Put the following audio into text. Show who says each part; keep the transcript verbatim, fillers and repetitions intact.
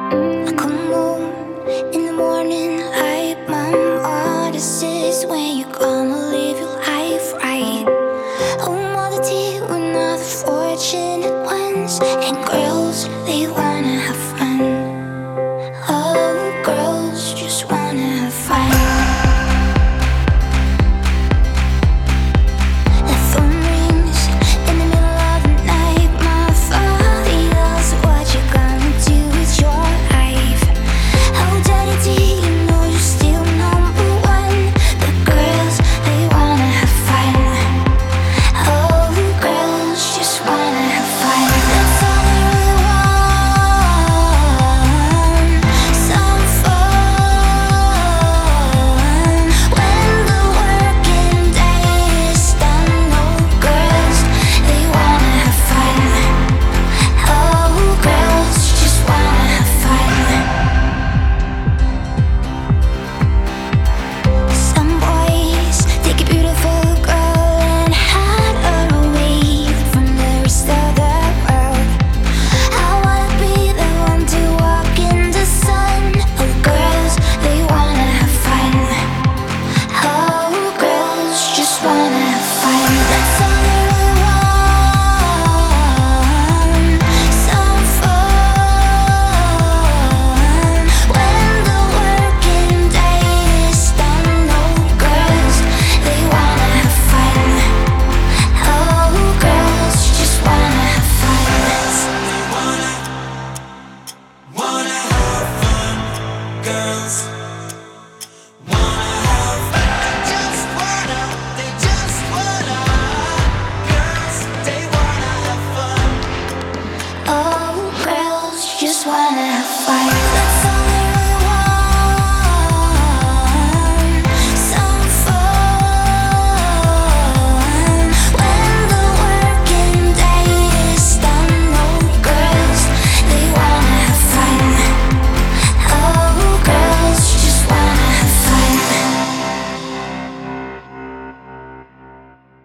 Speaker 1: Like a moon in the morning light. My mom, this is when you're gonna live your life right. Oh, multitude, we're not the fortunate ones. And girls, they wanna have fun. Oh, girls just wanna have fun. The phone rings in the middle of the night. My father yells, what you gonna do with your life? Oh, daddy, do you know you're still number one? The girls, they wanna have fun. Oh, girls just wanna have fun. That's all they really want. Some fun. When the working day is done, oh, girls, they wanna have fun. Oh, girls just wanna have fun. Some boys take a beautiful girl and hide her away from the rest of the world. I wanna be the one to walk in the sun. Oh, girls, they wanna have fun. Oh, girls just wanna have fun. That's all they really want. Some fun. When the working day is done, oh, girls, they wanna have fun. Oh, girls just wanna have fun.
Speaker 2: Wanna have fun, girls. Wanna have fun. Just wanna, they just wanna. Girls, they wanna have fun.
Speaker 1: Oh, girls just wanna have